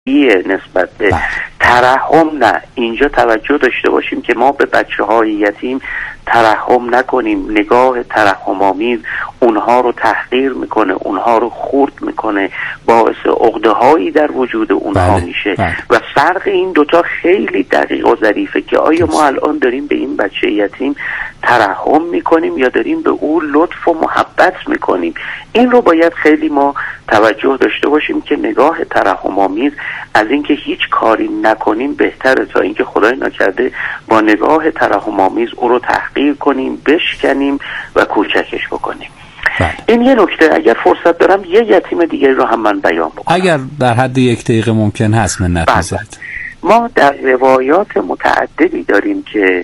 نسبت به ترحم نه. اینجا توجه داشته باشیم که ما به بچه‌های یتیم ترحم نکنیم. نگاه ترحم‌آمیز اونها رو تحقیر میکنه، اونها رو خرد میکنه، باعث عقده‌هایی در وجود اونها میشه. و فرق این دوتا خیلی دقیق و ظریفه که آیا ما الان داریم به این بچه یتیم ترحم میکنیم یا داریم به او لطف و محبت میکنیم. این رو باید خیلی ما توجه داشته باشیم که نگاه ترحم‌آمیز از اینکه هیچ کاری نکنیم بهتره تا اینکه خدای نکرده با نگاه ترحم‌آمیز او رو تحقیر کنیم، بشکنیم و کوچکش بکنیم. این یه نکته. اگر فرصت دارم یه یتیم دیگه رو هم من بیان بکنم اگر در حد 1 دقیقه ممکن هست. منت می‌ذارید. ما در روایات متعددی داریم که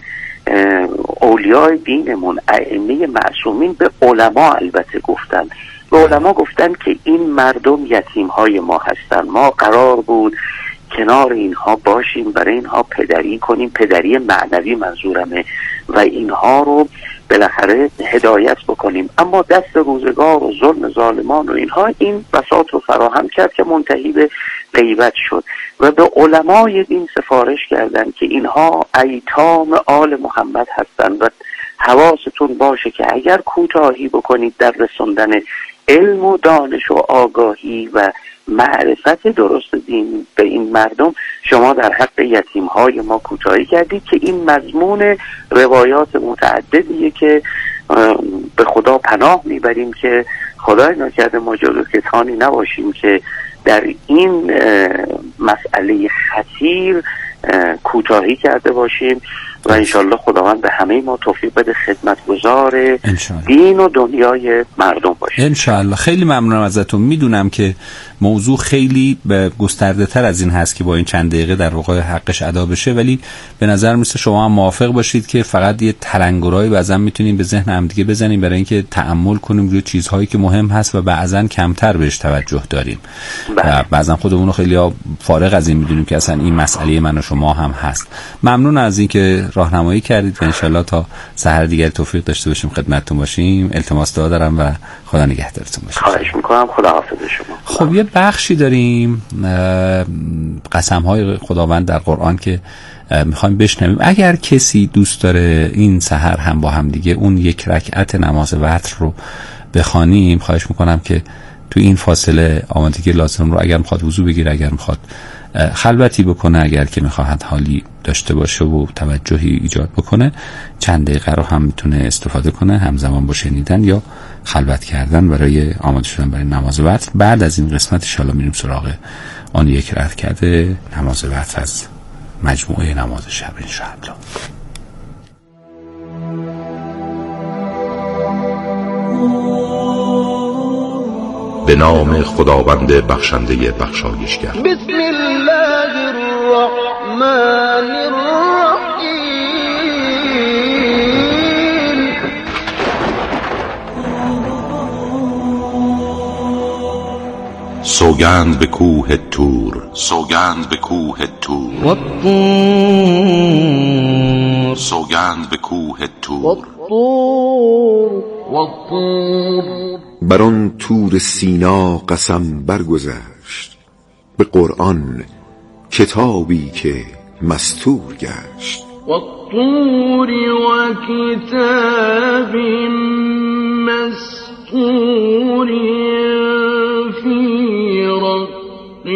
اولیای دینمون، ائمه معصومین به علما البته گفتن، به علما گفتن که این مردم یتیم های ما هستن، ما قرار بود کنار اینها باشیم، برای اینها پدری کنیم، پدری معنوی منظورمه، و اینها رو بالاخره هدایت بکنیم. اما دست روزگار و ظلم ظالمان و اینها این بساط رو فراهم کرد که منتهی به غیبت شد و به علمای دین سفارش کردند که اینها ایتام آل محمد هستند و حواستون باشه که اگر کوتاهی بکنید در رسوندن علم و دانش و آگاهی و معرفت درست دین به این مردم، شما در حق یتیم‌های ما کوتاهی کردید. که این مضمون روایات متعددیه که به خدا پناه میبریم که خدای نکرده ما جلو کتانی نباشیم که در این مسئله خطیر کوتاهی کرده باشیم و انشالله خداوند به همه ما توفیق بده خدمتگزار دین و دنیای مردم باشیم انشالله. خیلی ممنونم ازتون. میدونم که موضوع خیلی گسترده تر از این هست که با این چند دقیقه در واقع حقش ادا بشه، ولی به نظر میسه شما هم موافق باشید که فقط یه تلنگرایی بعضا میتونیم به ذهن هم دیگه بزنیم برای اینکه تأمل کنیم روی چیزهایی که مهم هست و بعضا کمتر بهش توجه داریم. و بعضا خودمون رو خیلی فارغ از این میدونیم که اصلا این مسئله من و شما هم هست. ممنون از اینکه راهنمایی کردید و انشالله تا سحر دیگر توفیق داشته باشیم خدمتتون باشیم. التماس دعا دارم و خدا نگهدارتون باشه. خواهش میکنم. خدا حافظ شما. خب یه بخشی داریم قسم‌های خداوند در قرآن که میخوایم بشنویم. اگر کسی دوست داره این سحر هم با هم دیگه اون 1 رکعت نماز وتر رو بخوانیم، خواهش میکنم که تو این فاصله آمادگی لازم رو، اگر میخواد وضو بگیره، اگر میخواد خلوتی بکنه، اگر که میخواد حالی داشته باشه و توجهی ایجاد بکنه، چند دقیقه رو هم میتونه استفاده کنه، همزمان با شنیدن یا خلوت کردن برای آماده شدن برای نماز وتر. بعد از این قسمت ان شاءالله میریم سراغ آن 1 رکعت نماز وتر از مجموعه نماز شب ان شاءالله. به نام خداوند بخشنده بخشایشگر. بسم الله الرحمن الرحیم. سوگند به کوه طور، سوگند به کوه طور، والطور، سوگند به کوه طور، والطور. بر آن طور سینا قسم برگذشت، به قرآن کتابی که مستور گشت. والطور و کتاب مستور فی رق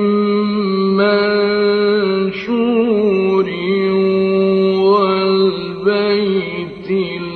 منشور والبیت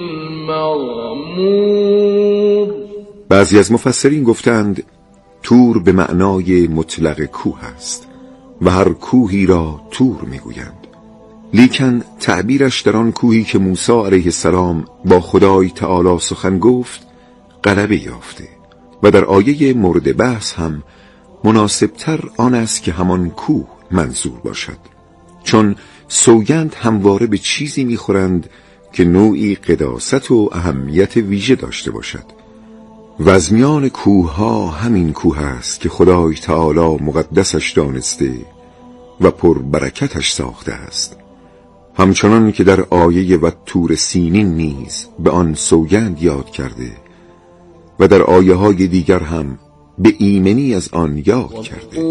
المعمور. بعضی از مفسرین گفتند طور به معنای مطلق کوه است و هر کوهی را طور میگویند، لیکن تعبیرش در آن کوهی که موسی علیه السلام با خدای تعالی سخن گفت غلبه یافته و در آیه مورد بحث هم مناسبتر آن است که همان کوه منظور باشد، چون سوگند همواره به چیزی میخورند که نوعی قداست و اهمیت ویژه داشته باشد و از میان کوه ها همین کوه است که خدای تعالی مقدسش دانسته و پر برکتش ساخته است، همچنان که در آیه و طور سینین نیز به آن سوگند یاد کرده و در آیه های دیگر هم به ایمنی از آن یاد کرده.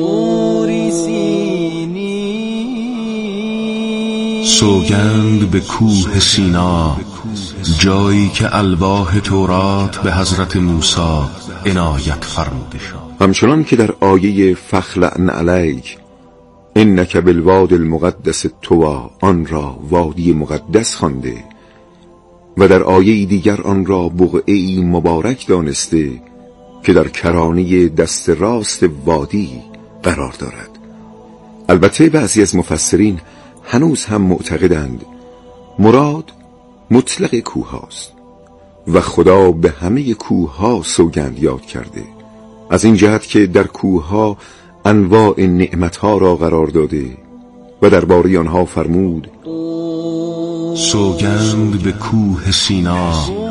سوگند به کوه سینا، جایی که الواح تورات به حضرت موسی عنایت فرموده شد. همچنان که در آیه فخلعن علیک انک بالواد المقدس طوی آن را وادی مقدس خوانده و در آیه دیگر آن را بقعه‌ای مبارک دانسته که در کرانه دست راست وادی قرار دارد. البته بعضی از مفسرین هنوز هم معتقدند مراد مطلق کوه هاست و خدا به همه کوه ها سوگند یاد کرده، از این جهت که در کوه ها انواع نعمت ها را قرار داده و درباره آنها فرمود سوگند به کوه سینا،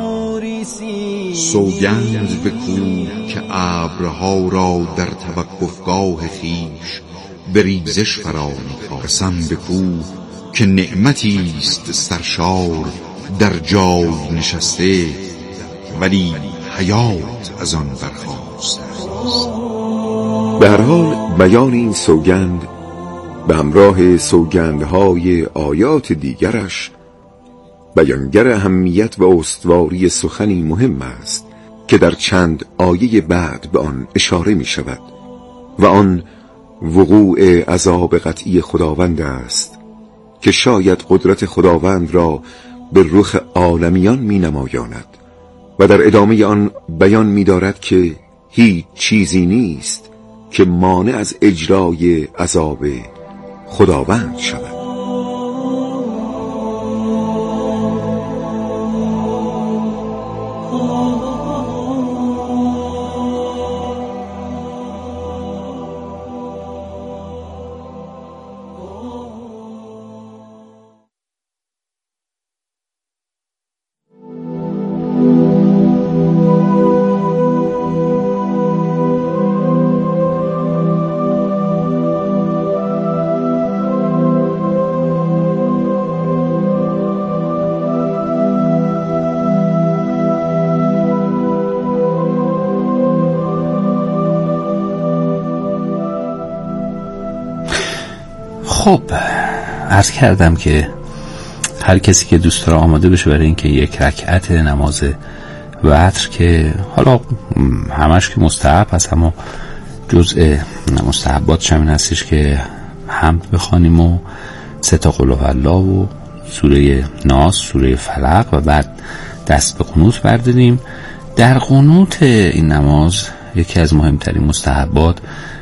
سوگند به کوه که ابرها را در توقفگاه خیش به ریزش فرا می‌آورد. قسم به کوه که نعمتی است سرشار در جای نشسته ولی حیات از آن برخاسته. به هر حال بیان این سوگند به همراه سوگندهای آیات دیگرش بیانگر اهمیت و استواری سخنی مهم است که در چند آیه بعد به آن اشاره می شود و آن وقوع عذاب قطعی خداوند است که شاید قدرت خداوند را به رخ عالمیان می نمایاند و در ادامه آن بیان می دارد که هیچ چیزی نیست که مانع از اجرای عذاب خداوند شود. خب عرض کردم که هر کسی که دوست داره آماده بشه برای اینکه یک رکعت نماز وتر که حالا همش که مستحب هست اما جزء مستحبات همین هستش که حمد بخوانیم و 3 قل هوالله و سوره ناس، سوره فلق و بعد دست به قنوت برداریم. در قنوت این نماز یکی از مهمترین مستحبات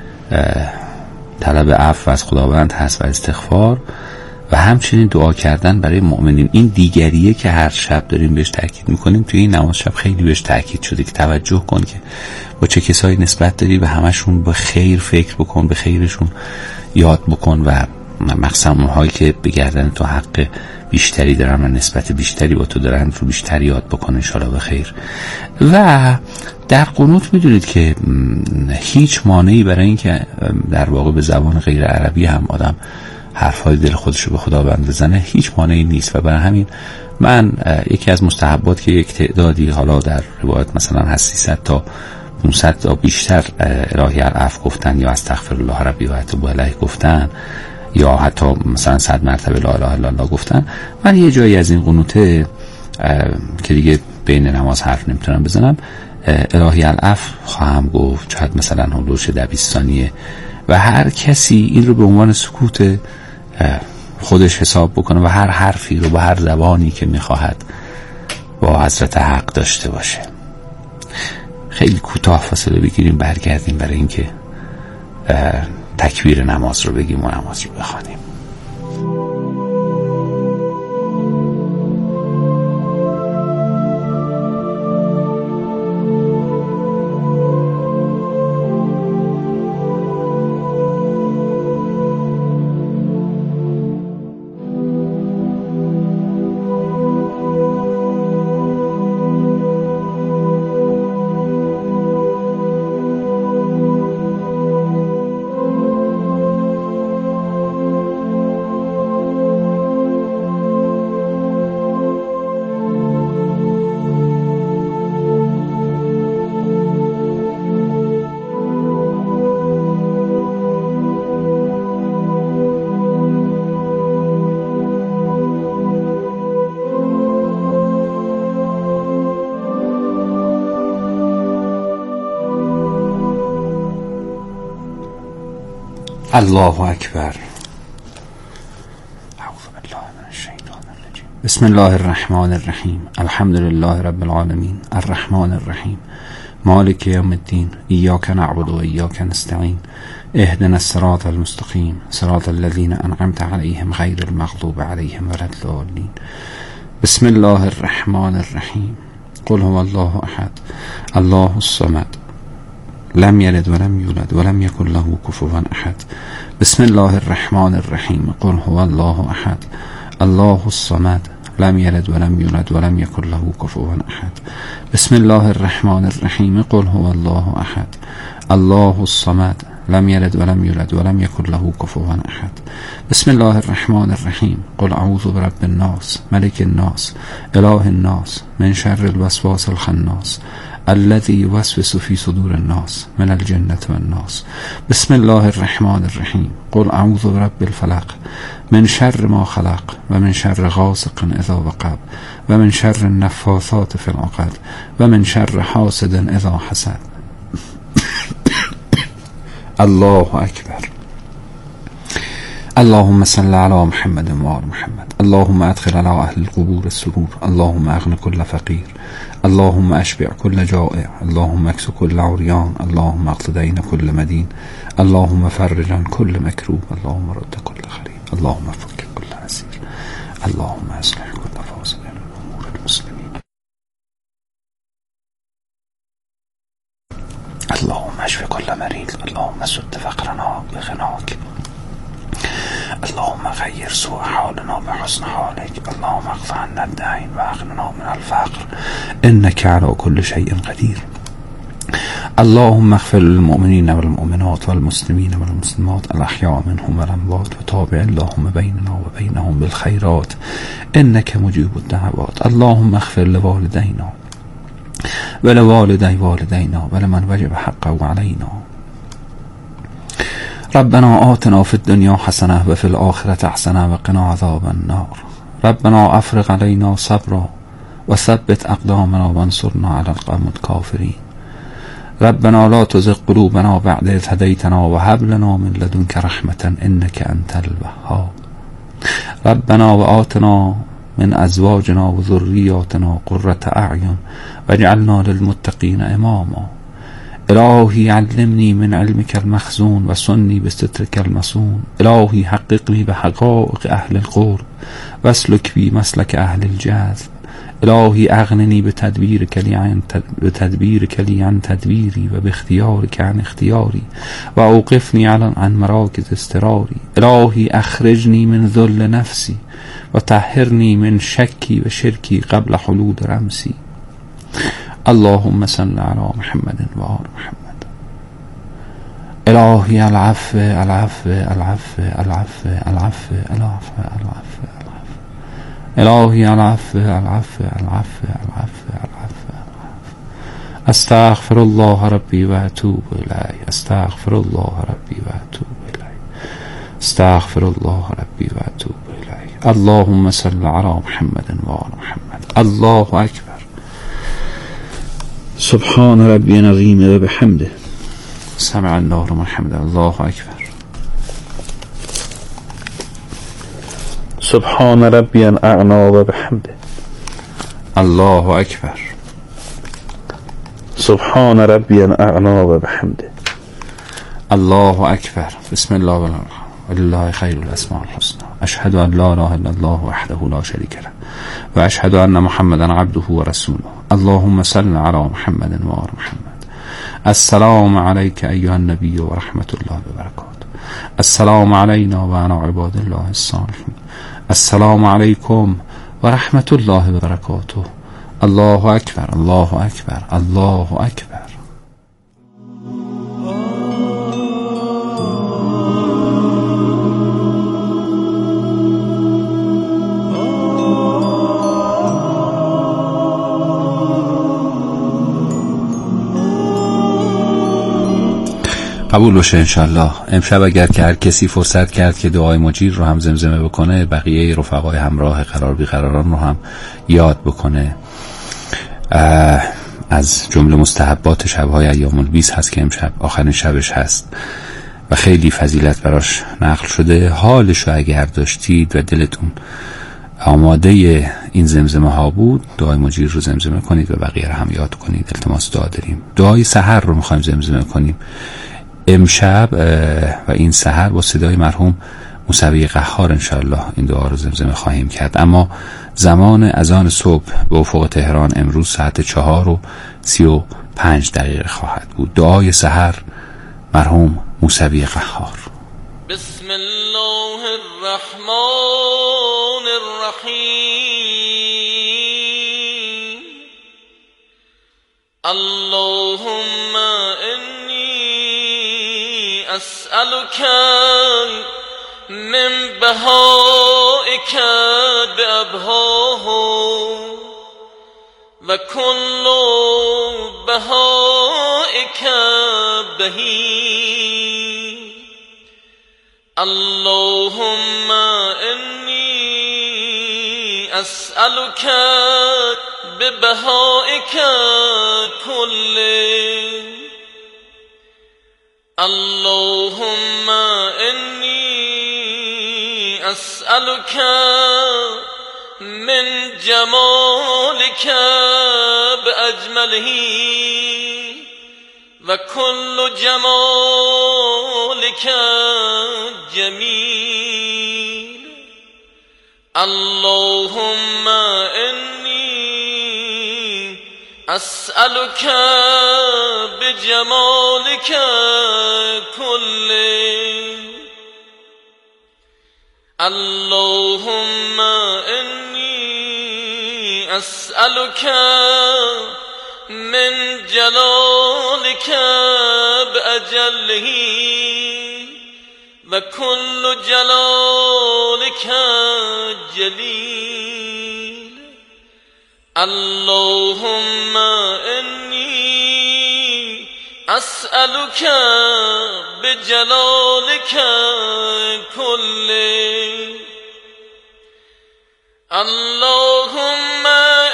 طلب عفو از خداوند هست و استغفار و همچنین دعا کردن برای مؤمنین. این دیگریه که هر شب داریم بهش تاکید میکنیم، توی این نماز شب خیلی بهش تاکید شده که توجه کن که با چه کسایی نسبت داری و همشون به خیر فکر بکن، به خیرشون یاد بکن و مخصوصا اونهایی که به گردن تو حق بیشتری دارن و نسبت بیشتری با تو دارن رو بیشتر یاد بکن انشاءالله به خیر. و در قنوت میدونید که هیچ مانعی برای این که در واقع به زبان غیر عربی هم آدم حرفای دل خودش رو به خداوند بزنه هیچ مانعی نیست و برای همین من یکی از مستحبات که یک تعدادی حالا در روایت مثلا هست 300 تا 500 تا بیشتر الهی العفو گفتن یا استغفر الله ربی و اتوب الیه گفتن یا حتی مثلا 100 مرتبه لا اله الا الله گفتن، من یه جایی از این قنوته که دیگه بین نماز حرف نمیتونم بزنم الهی العفو خواهم گفت، شاید مثلا حلوش 20 ثانیه و هر کسی این رو به عنوان سکوت خودش حساب بکنه و هر حرفی رو به هر زبانی که میخواهد با حضرت حق داشته باشه. خیلی کوتاه فاصله بگیریم برگردیم برای اینکه تکبیر نماز رو بگیم و نماز رو بخوانیم. الله اکبر. بسم الله الرحمن الرحیم. الحمد لله رب العالمین الرحمن الرحیم مالک یوم الدین ایاک نعبد و ایاک نستعین اهدنا الصراط المستقیم صراط الذین انعمت علیهم غیر المغضوب علیهم ولا الضالین. بسم الله الرحمن الرحیم. قل هو الله احد الله الصمد لم یلد ولم یولد ولم یکن له کفوا احد. بسم الله الرحمن الرحیم. قل هو الله احد الله الصمد لم یلد ولم یولد ولم یکن له کفوا احد. بسم الله الرحمن الرحیم. قل هو الله احد الله الصمد لم یلد ولم یولد ولم یکن له کفوا احد. بسم الله الرحمن الرحیم. قل اعوذ برب الناس ملک الناس اله الناس من شر الوسواس الخناس الذي يوسوس في صدور الناس من الجنة والناس. بسم الله الرحمن الرحیم. قل اعوذ برب الفلق من شر ما خلق و من شر غاسق اذا وقب و من شر النفاثات في العقد و من شر حاسد اذا حسد. الله اکبر. اللهم صل على محمد وآل محمد. اللهم ادخل على اهل القبور السرور. اللهم اغن كل فقير. اللهم اشبع كل جائع. اللهم اكس كل عريان. اللهم اقض دين كل مدين. اللهم فرج عن كل مكروب. اللهم رد كل غريب. اللهم فك كل اسير. اللهم اصلح كل فاسد من امور المسلمين. اللهم اشف كل مريض. اللهم سد فقرنا بغناك. اللهم غير سوء حالنا بحسن حالك. اللهم اقض عنا الدين واغننا من الفقر انك على كل شيء قدير. اللهم اغفر للمؤمنين والمؤمنات والمسلمين والمسلمات الاحياء منهم والاموات وتابع اللهم بيننا وبينهم بالخيرات انك مجيب الدعوات. اللهم اغفر لوالدينا ولوالدي والدينا ولمن وجب حقه علينا. ربنا آتنا في الدنيا حسنة وفي الآخرة حسنة وقنا عذاب النار. ربنا أفرغ علينا صبرا وثبت أقدامنا وانصرنا على القوم الكافرين. ربنا لا تزغ قلوبنا بعد إذ هديتنا وهب لنا من لدنك رحمة إنك أنت الوهاب. ربنا وآتنا من أزواجنا وذرياتنا قرة أعين واجعلنا للمتقين إماما. إلهي علمني من علمك المخزون وصني بسترك المصون. إلهي حققني بحقائق أهل القرب واسلك بي مسلك أهل الجذب. إلهي أغنني بتدبيرك لي عن تدبيري وباختيارك عن اختياري وأوقفني عن مراكز استراري. إلهي أخرجني من ذل نفسي وطهرني من شكي وشركي قبل حلول رمسي. اللهم صل على محمد وآل محمد. إلهي العفو العفو العفو العفو العفو العفو العفو العفو. إلهي العفو العفو العفو العفو العفو. أستغفر الله ربي وأتوب إليه. أستغفر الله ربي وأتوب إليه. أستغفر الله ربي وأتوب إليه. اللهم صل على محمد وآل محمد. الله أكبر. سبحان ربي العظيم وبحمده سمع الله لمن حمده. الله أكبر. سبحان ربي الأعلى وبحمده. الله أكبر. سبحان ربي الأعلى وبحمده. الله أكبر. بسم الله والله ولله خير الأسماء الحسنى. أشهد أن لا إله إلا الله وحده لا شريك له وأشهد أن محمدا عبده ورسوله. اللهم صل على محمد وآل محمد. السلام عليك أيها النبي ورحمة الله وبركاته. السلام علينا وعلى عباد الله الصالحين. السلام عليكم ورحمة الله وبركاته. الله أكبر الله أكبر الله أكبر. قبول باشه انشالله. امشب اگر که هر کسی فرصت کرد که دعای مجیر رو هم زمزمه بکنه، بقیه رفقای همراه قرار بیقراران رو هم یاد بکنه. از جمله مستحبات شبهای ایام البیض هست که امشب آخرین شبش هست و خیلی فضیلت براش نقل شده. حالشو اگر داشتید و دلتون آماده این زمزمه ها بود، دعای مجیر رو زمزمه کنید و بقیه رو هم یاد کنید. التماس دعا داریم. دعای سحر رو میخوایم زمزمه کنیم امشب و این سحر با صدای مرحوم موسوی قهار انشاءالله این دعا رو زمزمه خواهیم کرد. اما زمان اذان صبح به افق تهران امروز ساعت 4:35 خواهد بود. دعای سحر مرحوم موسوی قهار. بسم الله الرحمن الرحیم. اللهم انی اسألک من بهائک بأبهاه و کل بهائک بهی. اللهم انی اسألک ببهائک کله. اللهم انی اسألک من جمالک باجمله و کل جمالک جمیل. اللهم انی اسألک بجمالک کله. اللهم انی اسألک من جلالک بأجله و کل جلالک جلیل. اللهم انی اسألک بجلالک کله. اللهم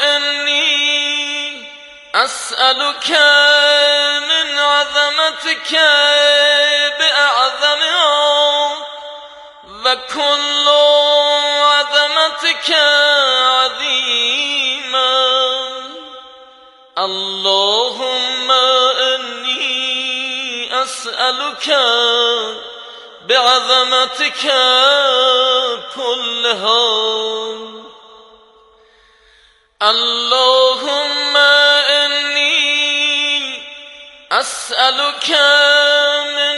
انی اسألک من عظمتک بأعظمها و کل عظمتک عظیما. اللهم انی اسألک بعظمتک كلها. اللهم إني أسألك من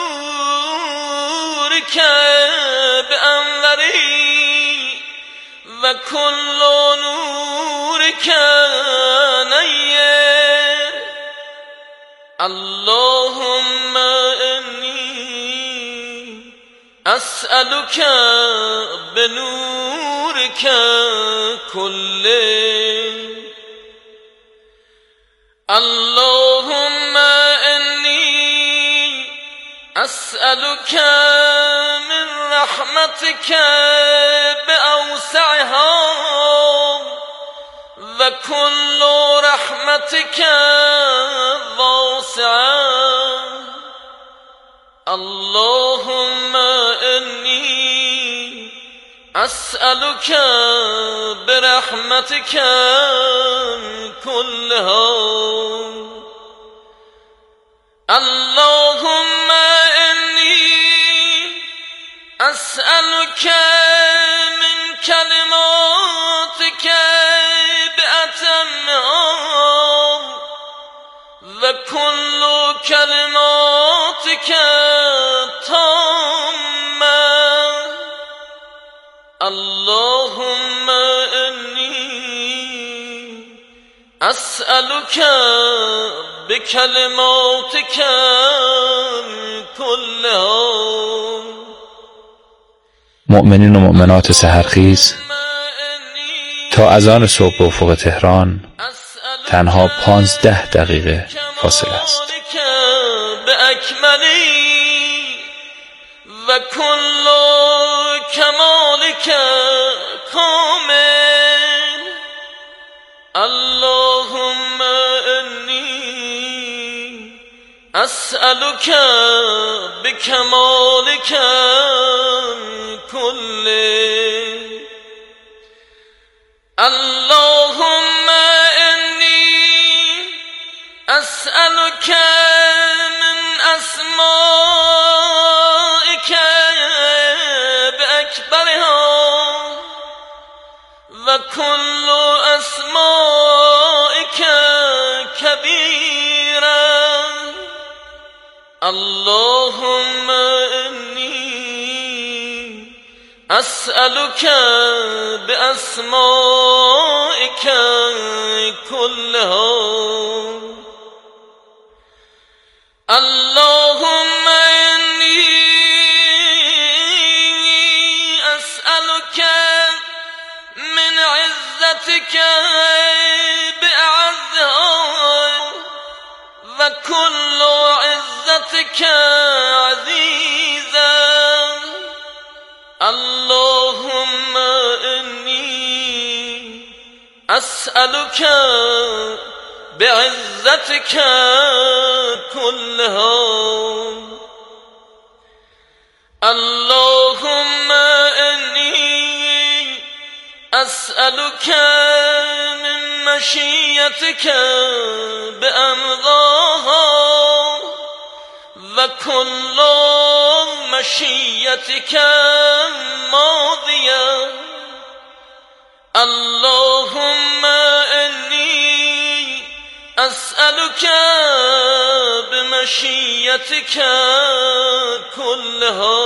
نورك بأنوره وكل نورك نير. اللهم أسألك بنورك كله. اللهم إني أسألك من رحمتك بأوسعها وكل رحمتك واسعة. اللهم إني أسألك برحمتك كلها. اللهم إني أسألك من كلماتك بأتمها وكل كلماتك تامة. اللهم إني أسألك بكلماتك كلها. مؤمنین و مؤمنات سحرخیز، تا اذان صبح به افق تهران تنها 15 دقیقه فاصله است. و کل کمالک کامل. اللهم انی أسألك بكمالك كله اللهم إني أسألك من أسمائك بأكبرها وكل أسمائك كبيرا اللهم إني أسألك بأسمائك كلها اللهم إني أسألك من عزتك بأعزها وكل عزتك عزيزا اللهم إني أسألك بعزتك كلها اللهم إني أسألك من مشيتك بأمضاها وكل مشيتك ماضية اللهم إني أسألك بمشيتك كلها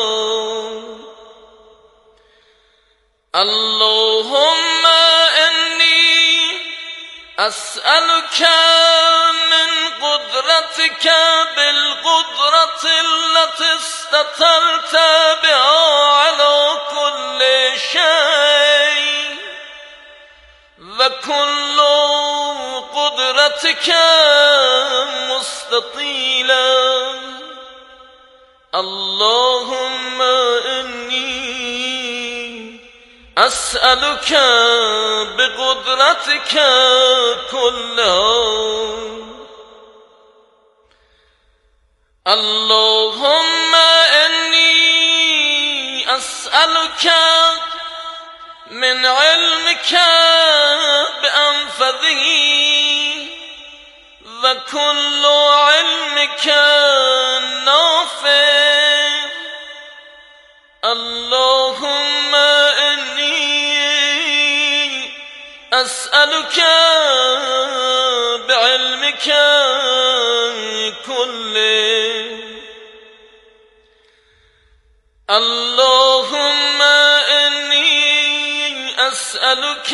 اللهم إني أسألك من قدرتك بالقدرة التي استطرت بها على كل شيء وكل قدرتك مستطيلا اللهم إني أسألك بقدرتك كلها اللهم إني أسألك من علمك بأنفذه وكل علمك نافع اللهم إني أسألك بعلمك كله اللهم إني أسألك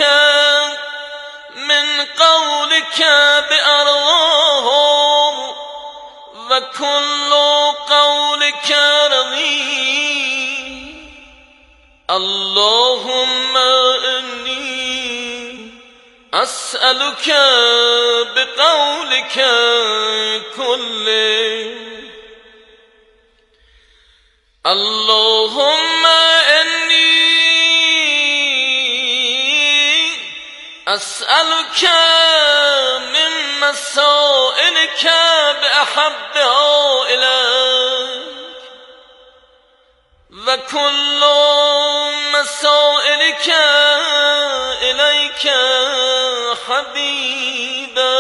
من قولك بأرواهم وكل قولك رضي اللهم إني أسألك بقولك كله اللهم إني أسألك من مسائلك بأحبها إليك وكل مسائلك إليك حبيبا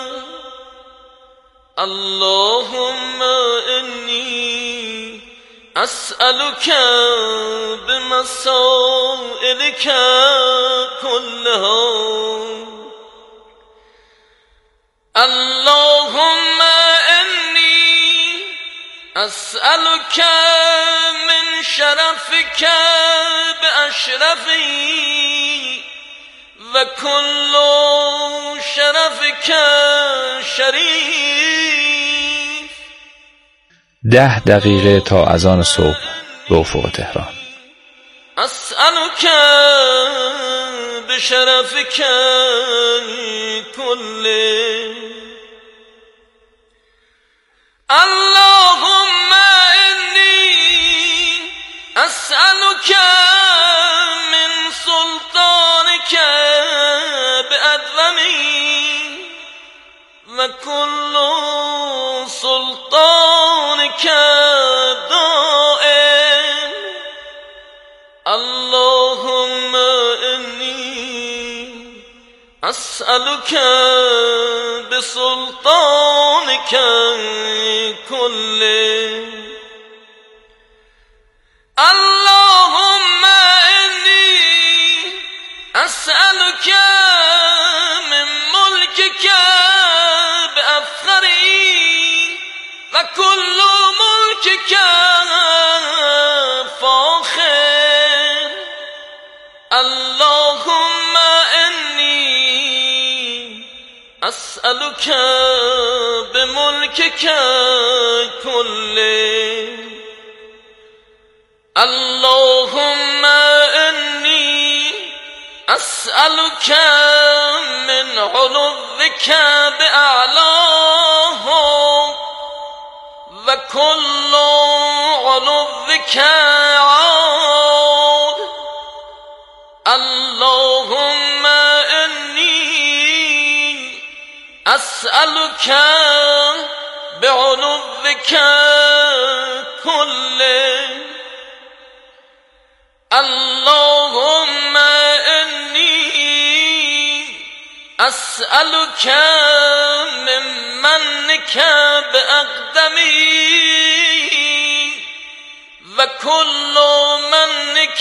اللهم إني أسألك بمسائلك كلها اللهم إني أسألك من شرفك بأشرفي وكل شرفك شريف 10 دقیقه تا اذان صبح به افق تهران. أسألك بشرفك كله اللهم إني أسألك من سلطانك بأدومي وكل سلطانك دائم اللهم إني أسألك بسلطانك كله اللهم إني أسألك من ملكك بأفخره وكل ملكك فاخر اللهم إني أسألك بملكك كله اللهم إني أسألك من علوك بأعلاه وكل علوك عال اللهم إني أسألك بعلوك كله اللهم إني أسألك من منك بأقدمي وكل منك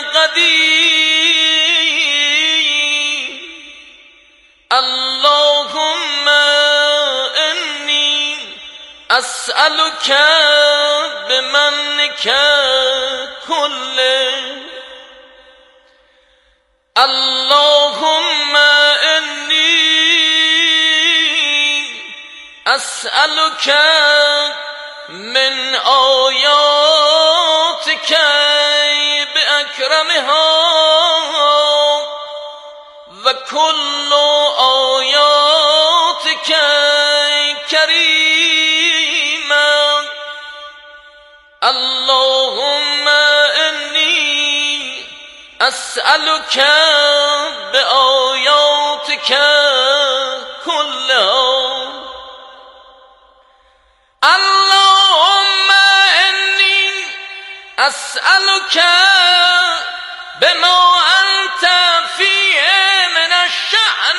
قدير اللهم إني أسألك بمنك كله اللهم إني أسألك من آياتك بأكرمها وكل آياتك كريما اللهم إني أسألك بآياتك كلها اللهم إني أسألك بما أنت فيه من الشأن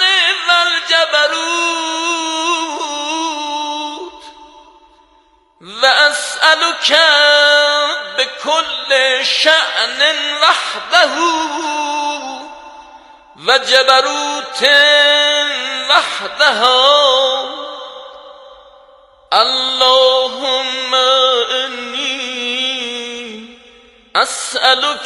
والجبروت وأسألك بكل شأن وحده وجبروت وحدها اللهم إني أسألك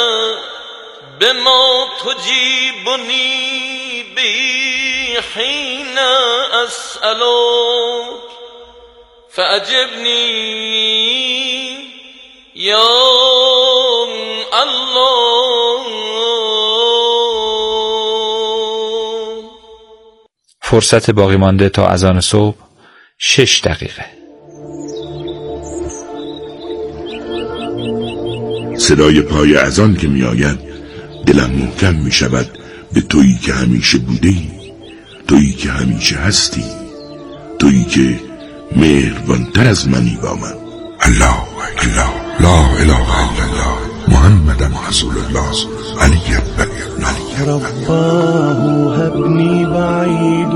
بما تجيبني به حين أسألك فأجبني يا الله. فرصت باقی مانده تا اذان صبح 6 دقیقه. صدای پای اذان که می آید دلم محکم می شود به تویی که همیشه بودی، تویی که همیشه هستی، تویی که مهربانتر از منی با من. الله الله لا اله الا الله محمد رسول الله علی رباه هبنی بعید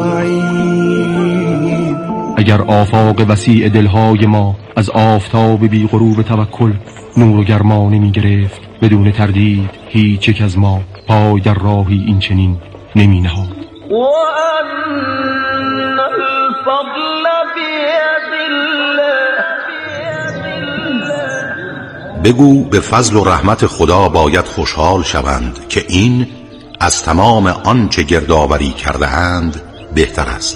بعید. اگر آفاق وسیع دلهای ما از آفتاب بی غروب توکل نور و گرما نمی گرفت، بدون تردید هیچ یک از ما پای در راهی این چنین نمی نهاد. بگو به فضل و رحمت خدا باید خوشحال شوند که این از تمام آنچه گردآوری کرده اند بهتر است.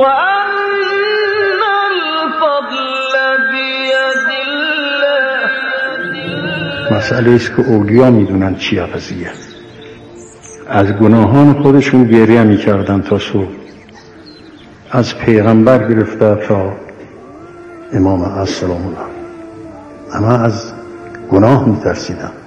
مسئله است که اولیا میدونن چی قضیه. از گناهان خودشون گریه میکردن تا صبح، از پیغمبر گرفته تا امام السلام الله، اما از گناه میترسیدن.